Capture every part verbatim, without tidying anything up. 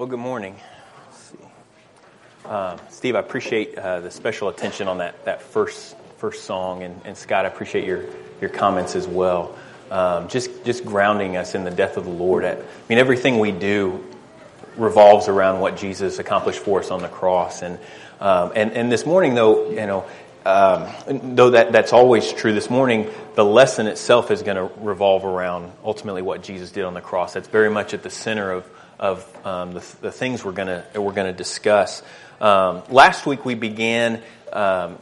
Well, good morning. Let's see. Uh, Steve, I appreciate uh, the special attention on that, that first first song, and, and Scott, I appreciate your, your comments as well. Um, just just grounding us in the death of the Lord. I mean, everything we do revolves around what Jesus accomplished for us on the cross, and um, and and this morning, though, you know, um, though that that's always true, this morning the lesson itself is going to revolve around ultimately what Jesus did on the cross. That's very much at the center of. of um, the, the things we're going to we're going to discuss. Um, last week we began um,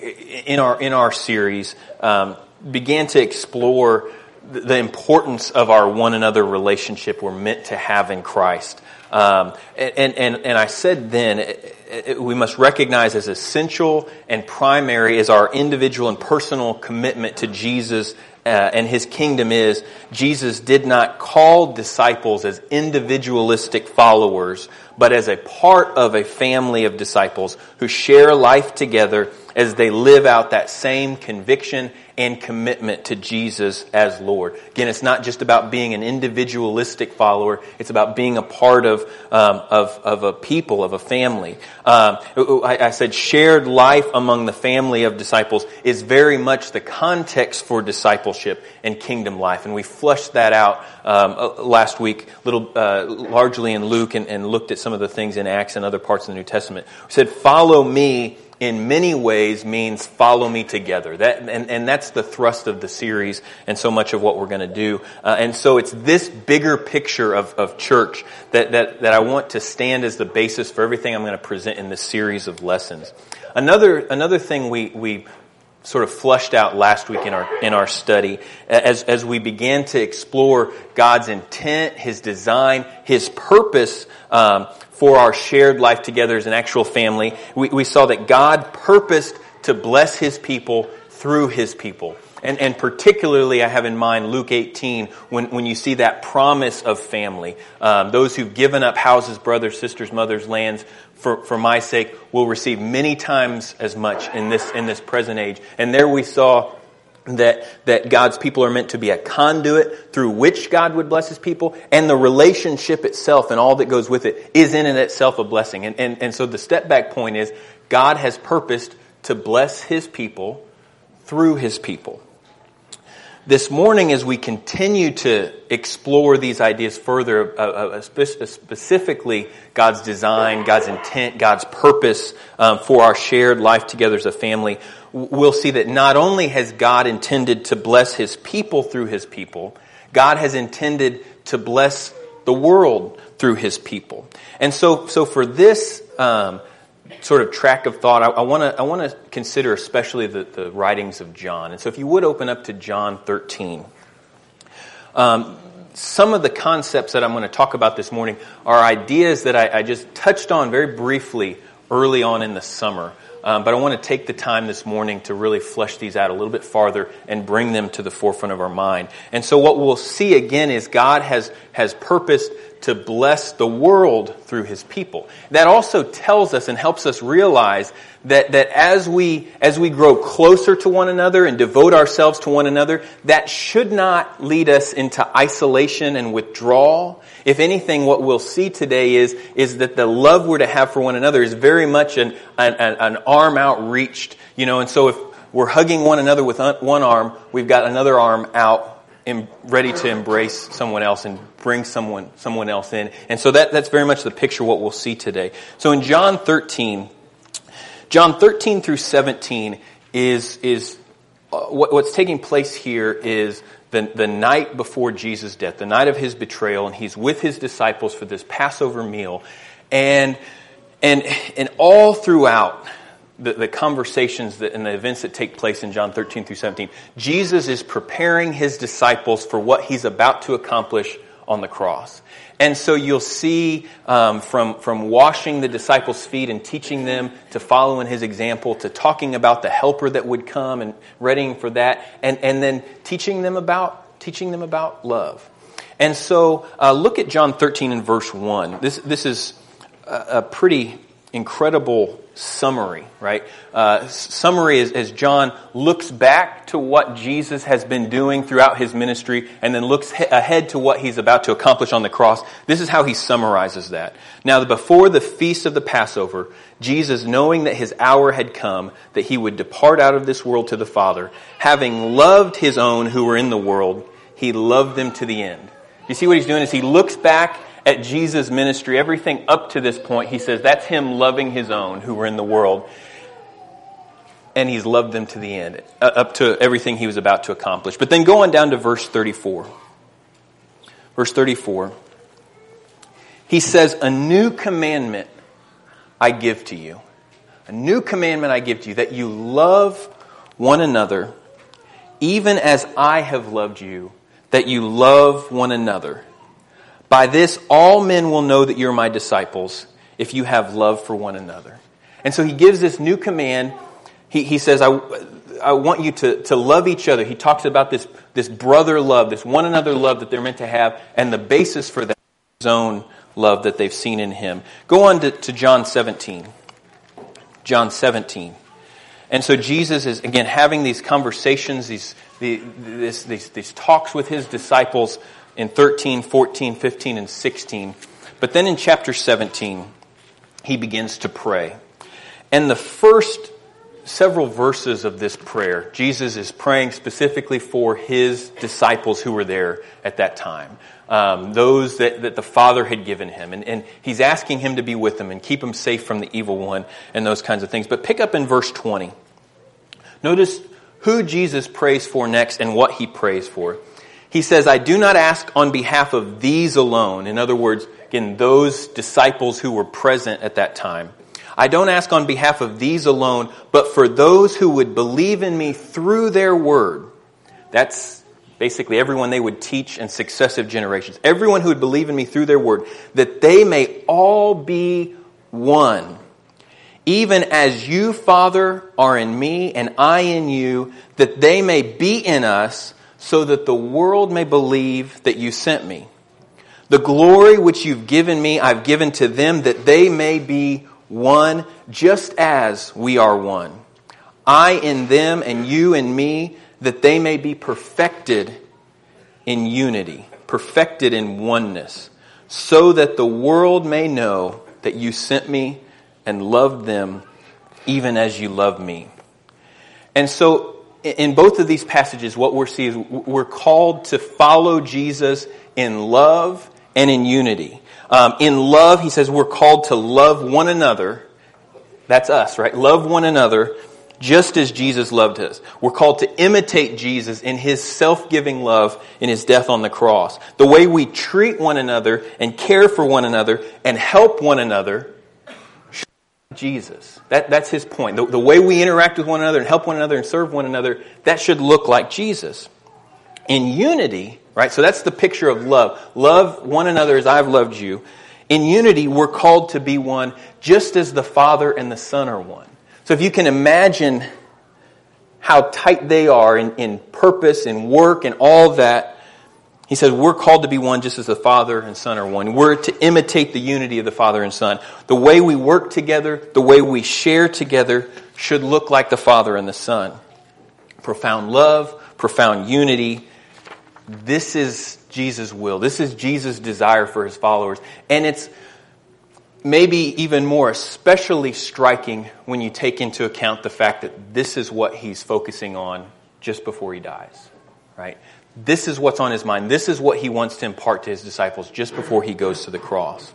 in our in our series um, began to explore the, the importance of our one another relationship we're meant to have in Christ. Um, and, and and I said then it, it, we must recognize as essential and primary as our individual and personal commitment to Jesus. Uh, and his kingdom is, Jesus did not call disciples as individualistic followers, but as a part of a family of disciples who share life together as they live out that same conviction and commitment to Jesus as Lord. Again, it's not just about being an individualistic follower. It's about being a part of um, of, of a people, of a family. Um, I, I said shared life among the family of disciples is very much the context for discipleship and kingdom life. And we flushed that out um, last week, little uh, largely in Luke, and, and looked at some of the things in Acts and other parts of the New Testament. We said, follow me in many ways means follow me together. That and, and that's the thrust of the series and so much of what we're going to do. Uh, and so it's this bigger picture of, of church that, that, that I want to stand as the basis for everything I'm going to present in this series of lessons. Another another thing we we sort of flushed out last week in our in our study as as we began to explore God's intent, His design, His purpose um, for our shared life together as an actual family. We, we saw that God purposed to bless His people through His people. And, and particularly I have in mind Luke eighteen, when, when you see that promise of family. Um, those who've given up houses, brothers, sisters, mothers, lands, for, for my sake, will receive many times as much in this in this present age. And there we saw that that God's people are meant to be a conduit through which God would bless His people, and the relationship itself and all that goes with it is in and itself a blessing. And, and, and so the step back point is God has purposed to bless His people through His people. This morning, as we continue to explore these ideas further, uh, uh, spe- specifically God's design, God's intent, God's purpose um, for our shared life together as a family, we'll see that not only has God intended to bless His people through His people, God has intended to bless the world through His people. And so, so for this um, sort of track of thought, I want to I want to consider especially the, the writings of John. And so if you would open up to John thirteen. Um, some of the concepts that I'm going to talk about this morning are ideas that I, I just touched on very briefly early on in the summer. Um, but I want to take the time this morning to really flesh these out a little bit farther and bring them to the forefront of our mind. And so what we'll see again is God has has purposed to bless the world through His people. That also tells us and helps us realize that, that as we as we grow closer to one another and devote ourselves to one another, that should not lead us into isolation and withdrawal. If anything, what we'll see today is, is that the love we're to have for one another is very much an, an, an arm outreached, you know, and so if we're hugging one another with one arm, we've got another arm out, ready to embrace someone else and bring someone someone else in. And so that that's very much the picture of what we'll see today. So in John thirteen, John thirteen through seventeen is is uh, what, what's taking place here is the the night before Jesus' death, the night of His betrayal, and He's with His disciples for this Passover meal, and and and all throughout The, the conversations that, and the events that take place in John thirteen through seventeen, Jesus is preparing His disciples for what He's about to accomplish on the cross. And so you'll see um, from, from washing the disciples' feet and teaching them to follow in His example, to talking about the helper that would come and readying for that, and, and then teaching them about teaching them about love. And so uh, look at John thirteen and verse one. This, this is a, a pretty incredible summary, right? Uh, summary is as John looks back to what Jesus has been doing throughout his ministry and then looks he- ahead to what he's about to accomplish on the cross. This is how he summarizes that. Now, before the feast of the Passover, Jesus, knowing that his hour had come, that he would depart out of this world to the Father, having loved his own who were in the world, he loved them to the end. You see what he's doing is he looks back at Jesus' ministry, everything up to this point, he says that's him loving his own who were in the world. And he's loved them to the end, up to everything he was about to accomplish. But then go on down to verse thirty-four. Verse thirty-four. He says, a new commandment I give to you. A new commandment I give to you, that you love one another, even as I have loved you, that you love one another. By this, all men will know that you're my disciples, if you have love for one another. And so he gives this new command. He, he says, I, I want you to, to love each other. He talks about this, this brother love, this one another love that they're meant to have, and the basis for that is his own love that they've seen in him. Go on to, to John seventeen. John seventeen. And so Jesus is, again, having these conversations, these, the, this, these, these talks with his disciples in thirteen, fourteen, fifteen, and sixteen. But then in chapter seventeen, he begins to pray. And the first several verses of this prayer, Jesus is praying specifically for his disciples who were there at that time. Um, those that, that the Father had given him. And, and he's asking him to be with them and keep them safe from the evil one and those kinds of things. But pick up in verse twenty. Notice who Jesus prays for next and what he prays for. He says, I do not ask on behalf of these alone. In other words, again, those disciples who were present at that time. I don't ask on behalf of these alone, but for those who would believe in me through their word. That's basically everyone they would teach in successive generations. Everyone who would believe in me through their word, that they may all be one. Even as you, Father, are in me and I in you, that they may be in us, so that the world may believe that you sent me. The glory which you've given me, I've given to them, that they may be one, just as we are one. I in them and you in me, that they may be perfected in unity, perfected in oneness, so that the world may know that you sent me and loved them even as you loved me. And so, in both of these passages, what we're seeing is we're called to follow Jesus in love and in unity. Um, in love, he says we're called to love one another. That's us, right? Love one another just as Jesus loved us. We're called to imitate Jesus in his self-giving love in his death on the cross. The way we treat one another and care for one another and help one another, Jesus. That, that's his point. The, the way we interact with one another and help one another and serve one another, that should look like Jesus. In unity, right? So that's the picture of love. Love one another as I've loved you. In unity, we're called to be one just as the Father and the Son are one. So if you can imagine how tight they are in, in purpose and work and all that, he says we're called to be one just as the Father and Son are one. We're to imitate the unity of the Father and Son. The way we work together, the way we share together should look like the Father and the Son. Profound love, profound unity. This is Jesus' will. This is Jesus' desire for his followers. And it's maybe even more especially striking when you take into account the fact that this is what he's focusing on just before he dies, right? This is what's on his mind. This is what he wants to impart to his disciples just before he goes to the cross.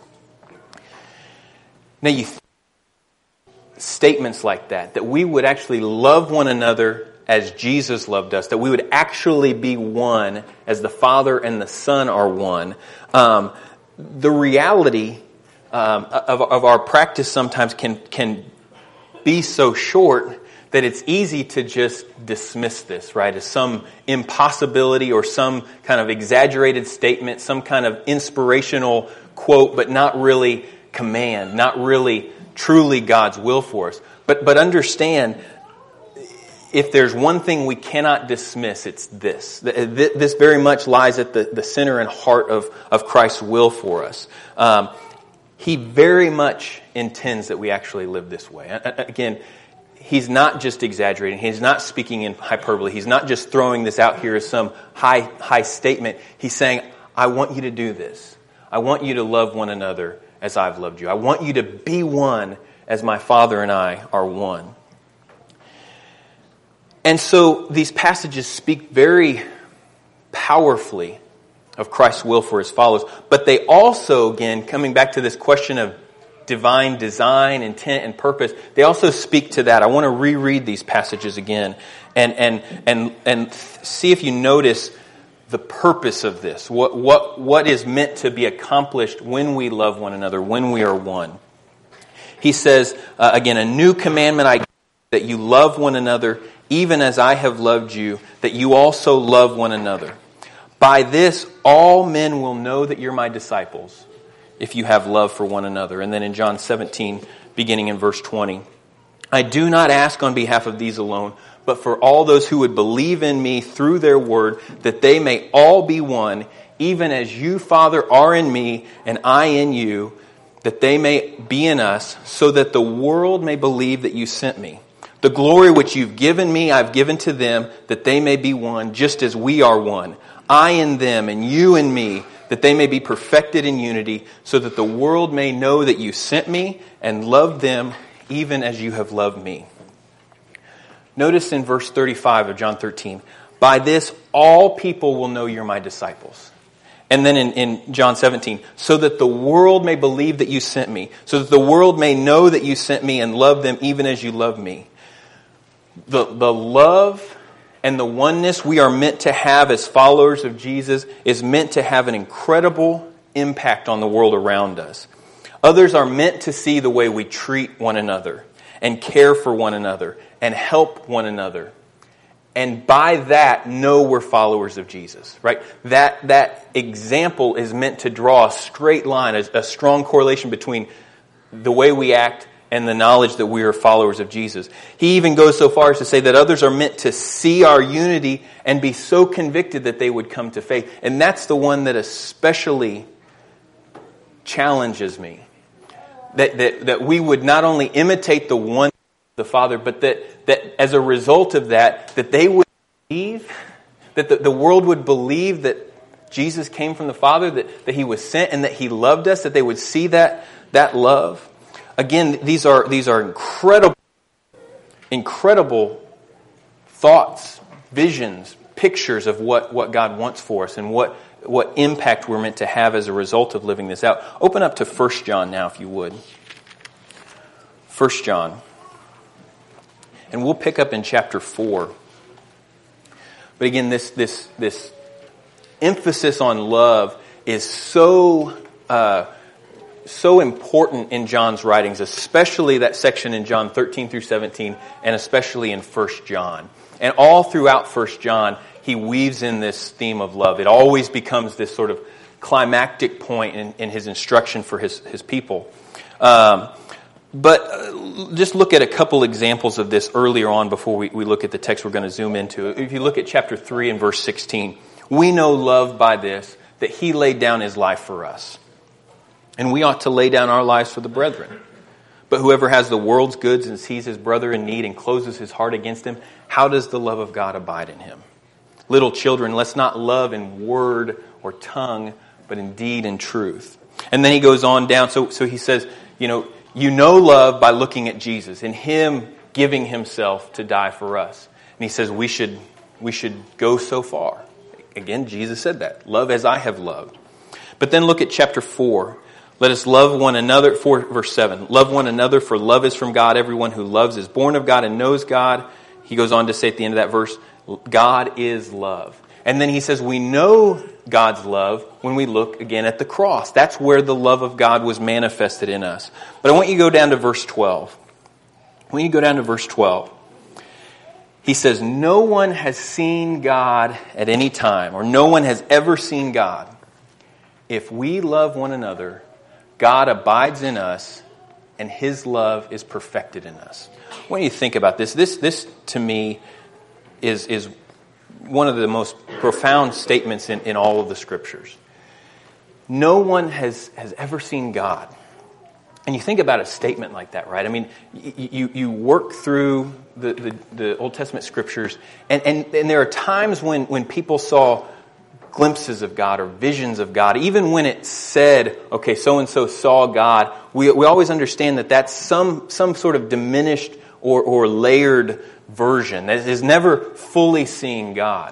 Now, you th- statements like that, that we would actually love one another as Jesus loved us, that we would actually be one as the Father and the Son are one. Um, the reality um, of, of our practice sometimes can can be so short that it's easy to just dismiss this, right, as some impossibility or some kind of exaggerated statement, some kind of inspirational quote, but not really command, not really truly God's will for us. But but understand, if there's one thing we cannot dismiss, it's this. This very much lies at the, the center and heart of, of Christ's will for us. Um, he very much intends that we actually live this way. Again, he's not just exaggerating. He's not speaking in hyperbole. He's not just throwing this out here as some high, high statement. He's saying, I want you to do this. I want you to love one another as I've loved you. I want you to be one as my Father and I are one. And so these passages speak very powerfully of Christ's will for his followers. But they also, again, coming back to this question of divine design, intent, and purpose, they also speak to that. I want to reread these passages again and and and and see if you notice the purpose of this. What what what is meant to be accomplished when we love one another, when we are one. He says, uh, again, a new commandment I give, that you love one another, even as I have loved you, that you also love one another. By this, all men will know that you're my disciples, if you have love for one another. And then in John seventeen, beginning in verse twenty, I do not ask on behalf of these alone, but for all those who would believe in me through their word, that they may all be one, even as you, Father, are in me, and I in you, that they may be in us, so that the world may believe that you sent me. The glory which you've given me, I've given to them, that they may be one, just as we are one. I in them, and you in me, that they may be perfected in unity, so that the world may know that you sent me and loved them, even as you have loved me. Notice in verse thirty-five of John thirteen, by this all people will know you're my disciples. And then in, in John seventeen, so that the world may believe that you sent me, so that the world may know that you sent me and love them even as you love me. The, the love and the oneness we are meant to have as followers of Jesus is meant to have an incredible impact on the world around us. Others are meant to see the way we treat one another and care for one another and help one another. And by that, know we're followers of Jesus, right? That that example is meant to draw a straight line, a, a strong correlation between the way we act and the knowledge that we are followers of Jesus. He even goes so far as to say that others are meant to see our unity and be so convicted that they would come to faith. And that's the one that especially challenges me. That that, that we would not only imitate the one the Father, but that, that as a result of that, that they would believe, that the, the world would believe that Jesus came from the Father, that, that He was sent and that He loved us, that they would see that, that love. Again, these are these are incredible, incredible thoughts, visions, pictures of what, what God wants for us and what, what impact we're meant to have as a result of living this out. Open up to First John now, if you would. First John. And we'll pick up in chapter four. But again, this this this emphasis on love is so uh, so important in John's writings, especially that section in John thirteen through seventeen, and especially in First John. And all throughout First John, he weaves in this theme of love. It always becomes this sort of climactic point in, in his instruction for his his people. Um, But uh, just look at a couple examples of this earlier on before we, we look at the text we're going to zoom into. If you look at chapter three and verse sixteen, we know love by this, that He laid down His life for us. And we ought to lay down our lives for the brethren. But whoever has the world's goods and sees his brother in need and closes his heart against him, how does the love of God abide in him? Little children, let's not love in word or tongue, but in deed and truth. And then he goes on down. So, so he says, you know, you know love by looking at Jesus and Him giving Himself to die for us. And he says we should we should go so far. Again, Jesus said that. Love as I have loved. But then look at chapter four. Let us love one another. four, verse seven. Love one another, for love is from God. Everyone who loves is born of God and knows God. He goes on to say at the end of that verse, God is love. And then he says we know God's love when we look again at the cross. That's where the love of God was manifested in us. But I want you to go down to verse twelve. When you go down to verse twelve, he says, no one has seen God at any time, or no one has ever seen God. If we love one another, God abides in us, and His love is perfected in us. I want you to think about this. This, this to me, is is one of the most profound statements in, in all of the Scriptures. No one has, has ever seen God. And you think about a statement like that, right? I mean, you you work through the, the, the Old Testament scriptures, and, and, and there are times when, when people saw glimpses of God or visions of God. Even when it said, okay, so-and-so saw God, we we always understand that that's some, some sort of diminished or, or layered version that is never fully seeing God.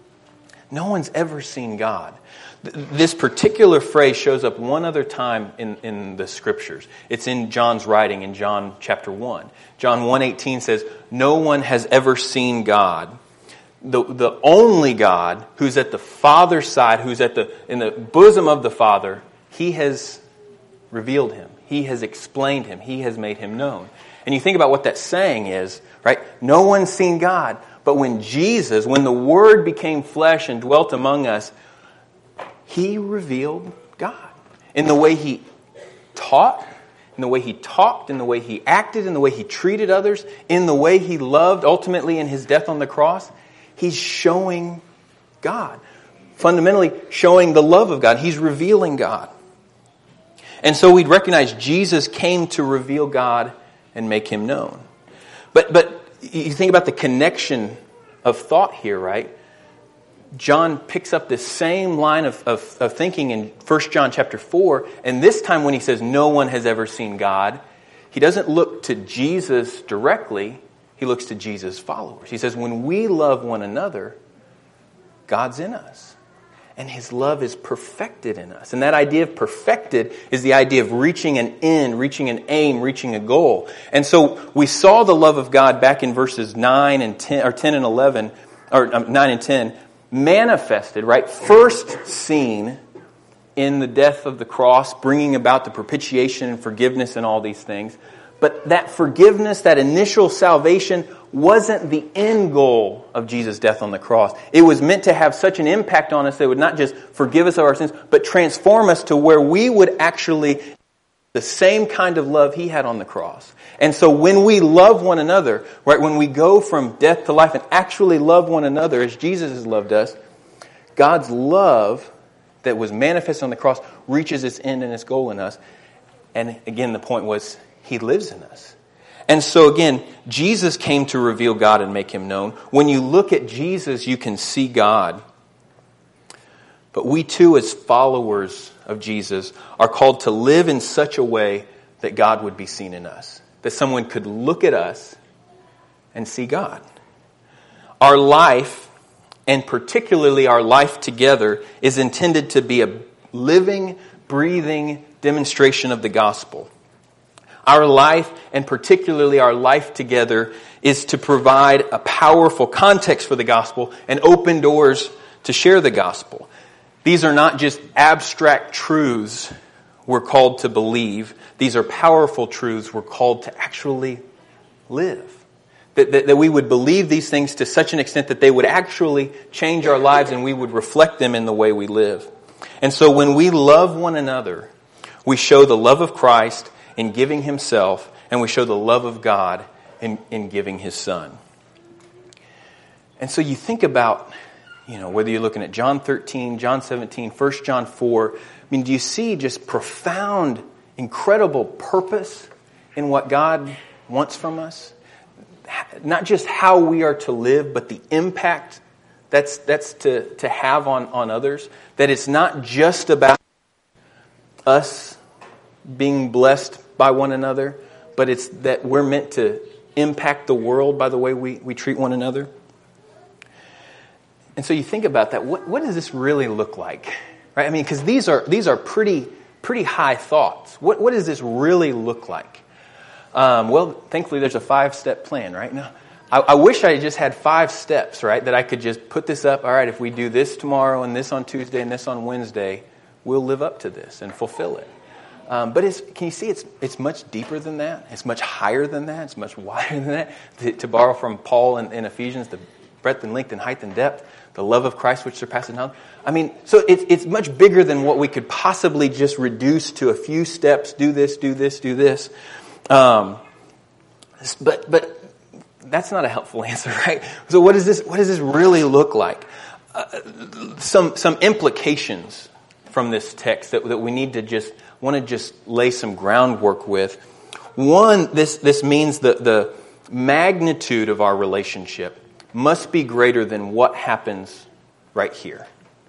No one's ever seen God. This particular phrase shows up one other time in, in the scriptures. It's in John's writing in John chapter one. John one eighteen says, no one has ever seen God. The, the only God who's at the Father's side, who's at the in the bosom of the Father, He has revealed Him. He has explained Him. He has made Him known. And you think about what that saying is, right? No one's seen God. But when Jesus, when the Word became flesh and dwelt among us, He revealed God in the way He taught, in the way He talked, in the way He acted, in the way He treated others, in the way He loved, ultimately in His death on the cross. He's showing God. Fundamentally showing the love of God. He's revealing God. And so we'd recognize Jesus came to reveal God and make Him known. But but you think about the connection of thought here, right? John picks up this same line of, of, of thinking in First John chapter four, and this time when he says no one has ever seen God, he doesn't look to Jesus directly, he looks to Jesus' followers. He says when we love one another, God's in us. And His love is perfected in us. And that idea of perfected is the idea of reaching an end, reaching an aim, reaching a goal. And so we saw the love of God back in verses nine and ten, or ten and eleven, or um, nine and ten, manifested, right? First seen in the death of the cross, bringing about the propitiation and forgiveness and all these things. But that forgiveness, that initial salvation, wasn't the end goal of Jesus' death on the cross. It was meant to have such an impact on us that it would not just forgive us of our sins, but transform us to where we would actually the same kind of love He had on the cross. And so when we love one another, right, when we go from death to life and actually love one another as Jesus has loved us, God's love that was manifest on the cross reaches its end and its goal in us. And again, the point was, He lives in us. And so again, Jesus came to reveal God and make Him known. When you look at Jesus, you can see God. But we too, as followers of Jesus, are called to live in such a way that God would be seen in us. That someone could look at us and see God. Our life, and particularly our life together, is intended to be a living, breathing demonstration of the gospel. Our life, and particularly our life together, is to provide a powerful context for the gospel and open doors to share the gospel. These are not just abstract truths we're called to believe. These are powerful truths we're called to actually live. That, that, that we would believe these things to such an extent that they would actually change our lives and we would reflect them in the way we live. And so when we love one another, we show the love of Christ in giving Himself, and we show the love of God in, in giving His Son. And so you think about, you know, whether you're looking at John thirteen, John seventeen, First John four, I mean, do you see just profound, incredible purpose in what God wants from us? Not just how we are to live, but the impact that's that's to, to have on, on others. That it's not just about us being blessed by one another, but it's that we're meant to impact the world by the way we, we treat one another. And so you think about that. What, what does this really look like? Right? I mean, because these are these are pretty pretty high thoughts. What what does this really look like? Um, well, thankfully, there's a five-step plan, right? Now, I, I wish I just had five steps, right? That I could just put this up. All right, if we do this tomorrow and this on Tuesday and this on Wednesday, we'll live up to this and fulfill it. Um, but it's, can you see it's it's much deeper than that? It's much higher than that. It's much wider than that. To, to borrow from Paul in, in Ephesians, the breadth and length and height and depth, the love of Christ which surpasses knowledge. I mean, so it's it's much bigger than what we could possibly just reduce to a few steps. Do this, do this, do this. Um, but but that's not a helpful answer, right? So what does this what does this really look like? Uh, some some implications from this text that that we need to just want to just lay some groundwork with. One, this, this means that the magnitude of our relationship must be greater than what happens right here.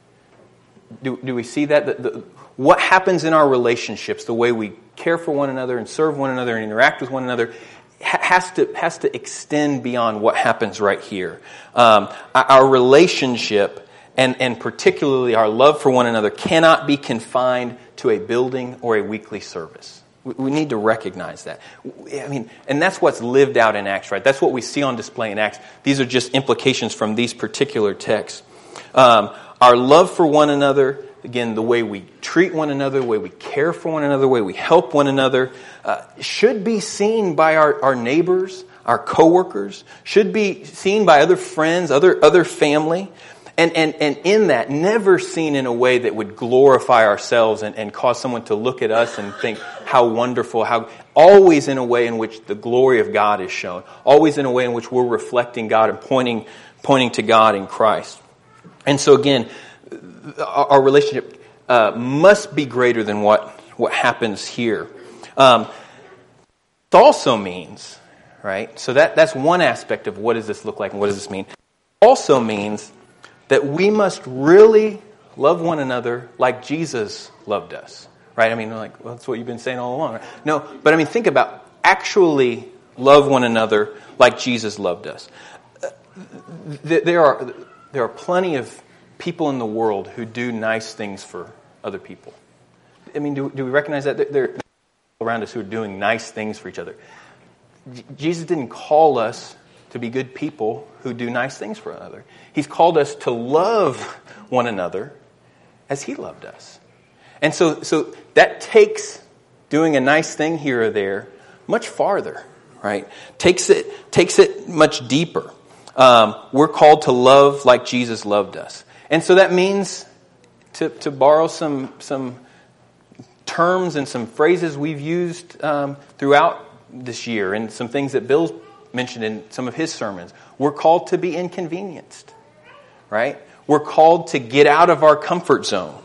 Do, do we see that? The, the, what happens in our relationships, the way we care for one another and serve one another and interact with one another, has to has to extend beyond what happens right here. Um, our relationship, and, and particularly our love for one another, cannot be confined to a building or a weekly service. We, we need to recognize that. I mean, and that's what's lived out in Acts, right? That's what we see on display in Acts. These are just implications from these particular texts. Um, our love for one another, again, the way we treat one another, the way we care for one another, the way we help one another, uh, should be seen by our, our neighbors, our coworkers, should be seen by other friends, other other family. And, and, and in that, never seen in a way that would glorify ourselves and, and cause someone to look at us and think how wonderful, how always in a way in which the glory of God is shown. Always in a way in which we're reflecting God and pointing, pointing to God in Christ. And so again, our relationship uh, must be greater than what, what happens here. Um, it also means, right, so that, that's one aspect of what does this look like and what does this mean. It also means that we must really love one another like Jesus loved us, right? I mean, like, well, that's what you've been saying all along. Right? No, but I mean, think about actually love one another like Jesus loved us. There are there are plenty of people in the world who do nice things for other people. I mean, do, do we recognize that? There are people around us who are doing nice things for each other. J- Jesus didn't call us to be good people who do nice things for another. He's called us to love one another as He loved us. And so, so that takes doing a nice thing here or there much farther, right? Takes it, takes it much deeper. Um, we're called to love like Jesus loved us. And so that means, to, to borrow some some terms and some phrases we've used um, throughout this year, and some things that Bill's mentioned in some of his sermons, we're called to be inconvenienced, right? We're called to get out of our comfort zone.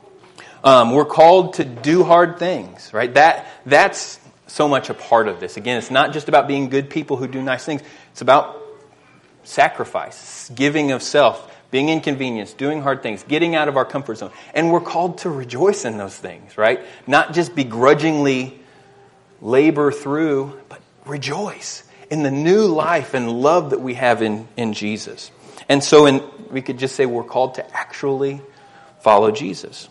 Um, we're called to do hard things, right? That that's so much a part of this. Again, it's not just about being good people who do nice things. It's about sacrifice, giving of self, being inconvenienced, doing hard things, getting out of our comfort zone. And we're called to rejoice in those things, right? Not just begrudgingly labor through, but rejoice in the new life and love that we have in, in Jesus. And so in, we could just say we're called to actually follow Jesus.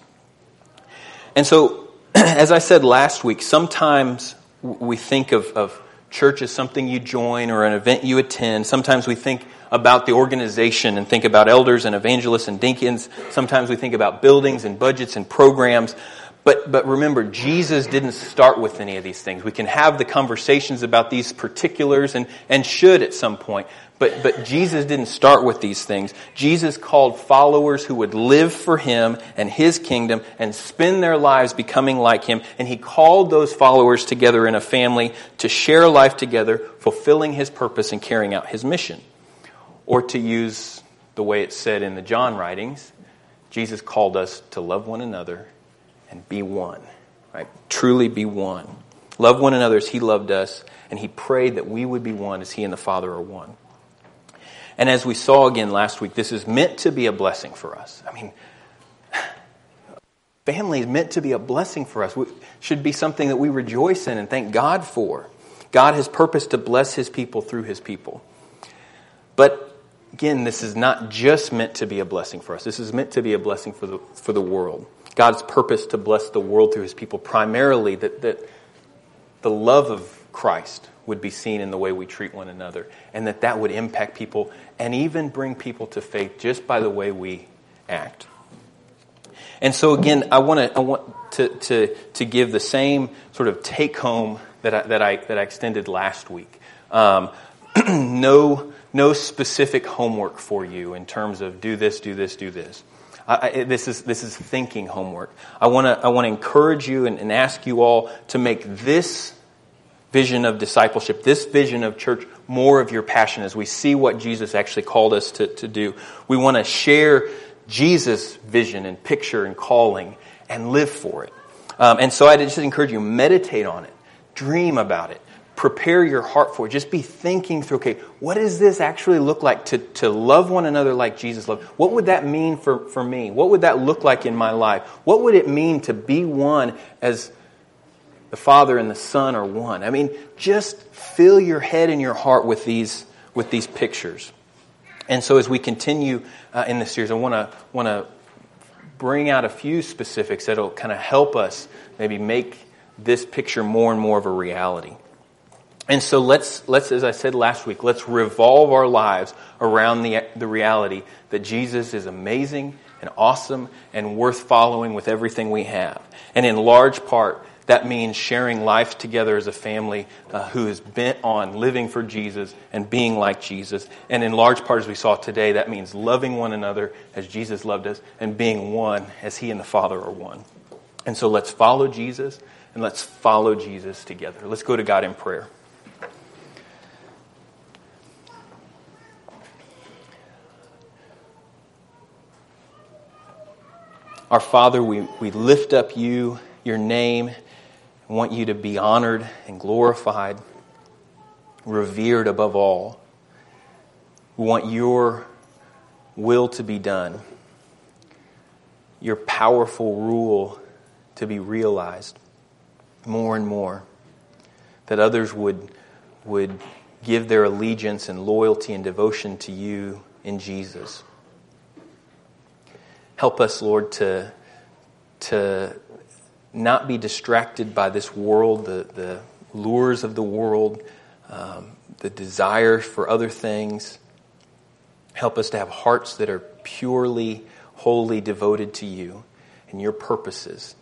And so, as I said last week, sometimes we think of, of church as something you join or an event you attend. Sometimes we think about the organization and think about elders and evangelists and deacons. Sometimes we think about buildings and budgets and programs. But but remember, Jesus didn't start with any of these things. We can have the conversations about these particulars and, and should at some point. But but Jesus didn't start with these things. Jesus called followers who would live for Him and His kingdom and spend their lives becoming like Him. And He called those followers together in a family to share life together, fulfilling His purpose and carrying out His mission. Or to use the way it's said in the John writings, Jesus called us to love one another and be one, right? Truly be one. Love one another as He loved us, and He prayed that we would be one as He and the Father are one. And as we saw again last week, this is meant to be a blessing for us. I mean, family is meant to be a blessing for us. It should be something that we rejoice in and thank God for. God has purposed to bless His people through His people. But again, this is not just meant to be a blessing for us. This is meant to be a blessing for the for the world. God's purpose to bless the world through His people, primarily that, that the love of Christ would be seen in the way we treat one another, and that that would impact people and even bring people to faith just by the way we act. And so again, I want to I want to to to give the same sort of take home that I, that I that I extended last week. Um, no no specific homework for you in terms of do this, do this, do this. I, this is this is thinking homework. I want to I want to encourage you and, and ask you all to make this vision of discipleship, this vision of church, more of your passion as we see what Jesus actually called us to, to do. We want to share Jesus' vision and picture and calling and live for it. Um, and so I just encourage you, meditate on it. Dream about it. Prepare your heart for it. Just be thinking through, okay, what does this actually look like to, to love one another like Jesus loved? What would that mean for, for me? What would that look like in my life? What would it mean to be one as the Father and the Son are one? I mean, just fill your head and your heart with these with these pictures. And so as we continue uh, in this series, I want to want to bring out a few specifics that will kind of help us maybe make this picture more and more of a reality. And so let's, let's, as I said last week, let's revolve our lives around the, the reality that Jesus is amazing and awesome and worth following with everything we have. And in large part, that means sharing life together as a family uh, who is bent on living for Jesus and being like Jesus. And in large part, as we saw today, that means loving one another as Jesus loved us and being one as He and the Father are one. And so let's follow Jesus and let's follow Jesus together. Let's go to God in prayer. Our Father, we, we lift up you, your name, and want you to be honored and glorified, revered above all. We want your will to be done, your powerful rule to be realized more and more, that others would, would give their allegiance and loyalty and devotion to you in Jesus. Help us, Lord, to, to not be distracted by this world, the, the lures of the world, um, the desire for other things. Help us to have hearts that are purely, wholly devoted to you and your purposes.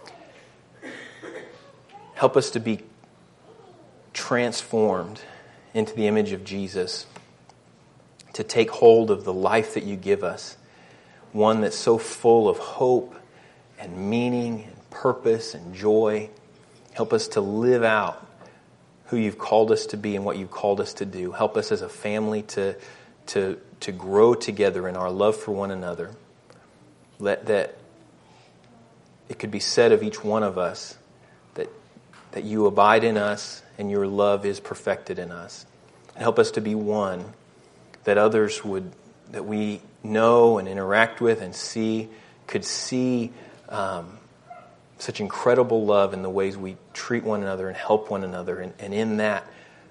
Help us to be transformed into the image of Jesus, to take hold of the life that you give us, one that's so full of hope and meaning and purpose and joy. Help us to live out who you've called us to be and what you've called us to do. Help us as a family to, to, to grow together in our love for one another. Let that it could be said of each one of us that, that you abide in us and your love is perfected in us. And help us to be one that others would, that we know and interact with and see, could see um, such incredible love in the ways we treat one another and help one another. And, and in that,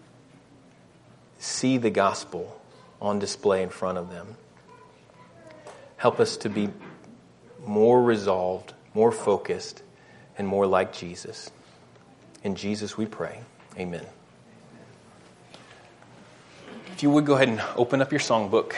see the gospel on display in front of them. Help us to be more resolved, more focused, and more like Jesus. In Jesus we pray. Amen. If you would go ahead and open up your songbook.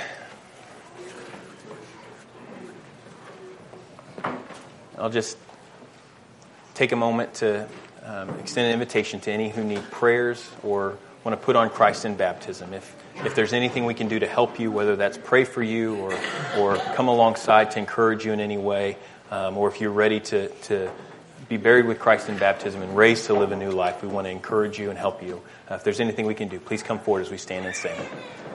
I'll just take a moment to um, extend an invitation to any who need prayers or want to put on Christ in baptism. If if there's anything we can do to help you, whether that's pray for you or or come alongside to encourage you in any way, um, or if you're ready to, to be buried with Christ in baptism and raised to live a new life, we want to encourage you and help you. Uh, if there's anything we can do, please come forward as we stand and sing.